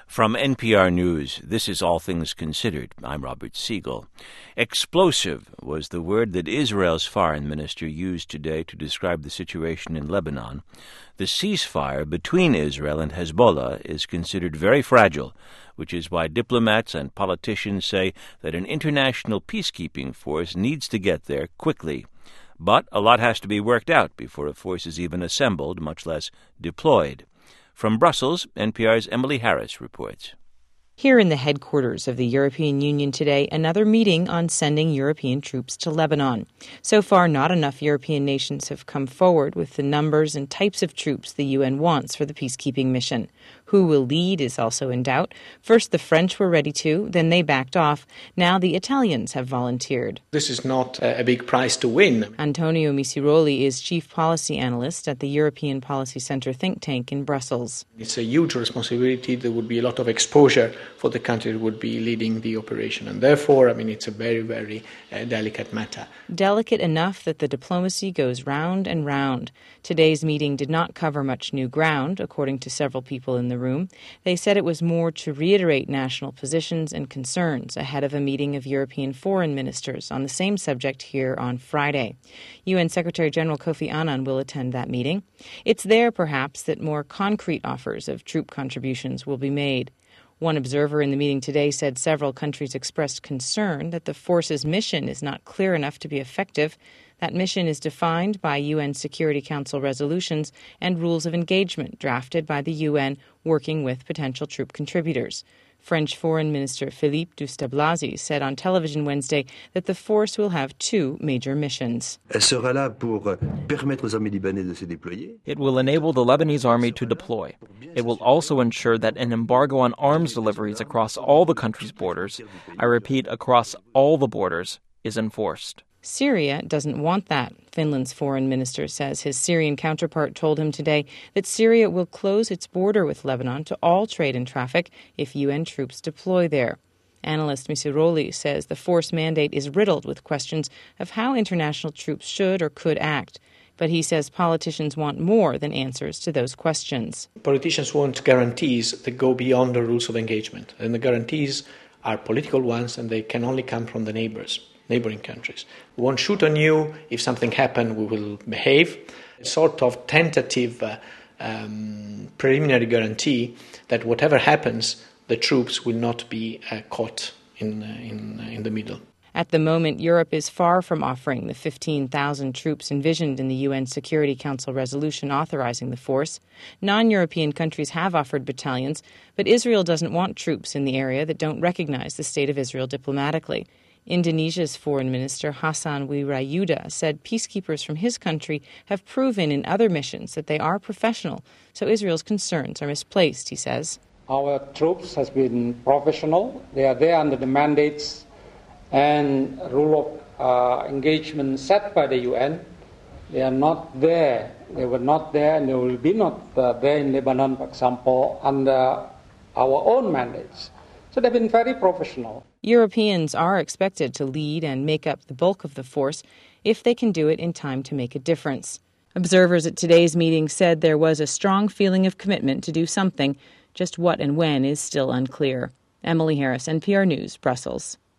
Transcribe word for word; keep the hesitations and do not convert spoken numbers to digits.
From N P R News, this is All Things Considered. I'm Robert Siegel. Explosive was the word that Israel's foreign minister used today to describe the situation in Lebanon. The ceasefire between Israel and Hezbollah is considered very fragile, which is why diplomats and politicians say that an international peacekeeping force needs to get there quickly. But a lot has to be worked out before a force is even assembled, much less deployed. From Brussels, N P R's Emily Harris reports. Here in the headquarters of the European Union today, another meeting on sending European troops to Lebanon. So far, not enough European nations have come forward with the numbers and types of troops the U N wants for the peacekeeping mission. Who will lead is also in doubt. First, the French were ready to, then they backed off. Now the Italians have volunteered. This is not a big prize to win. Antonio Misiroli is chief policy analyst at the European Policy Center think tank in Brussels. It's a huge responsibility. There would be a lot of exposure for the country that would be leading the operation. And therefore, I mean, it's a very, very uh, delicate matter. Delicate enough that the diplomacy goes round and round. Today's meeting did not cover much new ground, according to several people in the room. They said it was more to reiterate national positions and concerns ahead of a meeting of European foreign ministers on the same subject here on Friday. U N Secretary General Kofi Annan will attend that meeting. It's there, perhaps, that more concrete offers of troop contributions will be made. One observer in the meeting today said several countries expressed concern that the force's mission is not clear enough to be effective. That mission is defined by U N Security Council resolutions and rules of engagement drafted by the U N working with potential troop contributors. French Foreign Minister Philippe Douste-Blazy said on television Wednesday that the force will have two major missions. It will enable the Lebanese army to deploy. It will also ensure that an embargo on arms deliveries across all the country's borders, I repeat, across all the borders, is enforced. Syria doesn't want that. Finland's foreign minister says his Syrian counterpart told him today that Syria will close its border with Lebanon to all trade and traffic if U N troops deploy there. Analyst Misiroli says the force mandate is riddled with questions of how international troops should or could act. But he says politicians want more than answers to those questions. Politicians want guarantees that go beyond the rules of engagement. And the guarantees are political ones, and they can only come from the neighbors. neighboring countries. We won't shoot on you. If something happens, we will behave. A sort of tentative uh, um, preliminary guarantee that whatever happens, the troops will not be uh, caught in, uh, in, uh, in the middle. At the moment, Europe is far from offering the fifteen thousand troops envisioned in the U N Security Council resolution authorizing the force. Non-European countries have offered battalions, but Israel doesn't want troops in the area that don't recognize the state of Israel diplomatically. Indonesia's foreign minister Hassan Wirayuda said peacekeepers from his country have proven in other missions that they are professional, so Israel's concerns are misplaced, he says. Our troops have been professional. They are there under the mandates and rule of uh, engagement set by the U N. They are not there. They were not there, and they will be not uh, there in Lebanon, for example, under our own mandates. So they've been very professional. Europeans are expected to lead and make up the bulk of the force if they can do it in time to make a difference. Observers at today's meeting said there was a strong feeling of commitment to do something. Just what and when is still unclear. Emily Harris, N P R News, Brussels.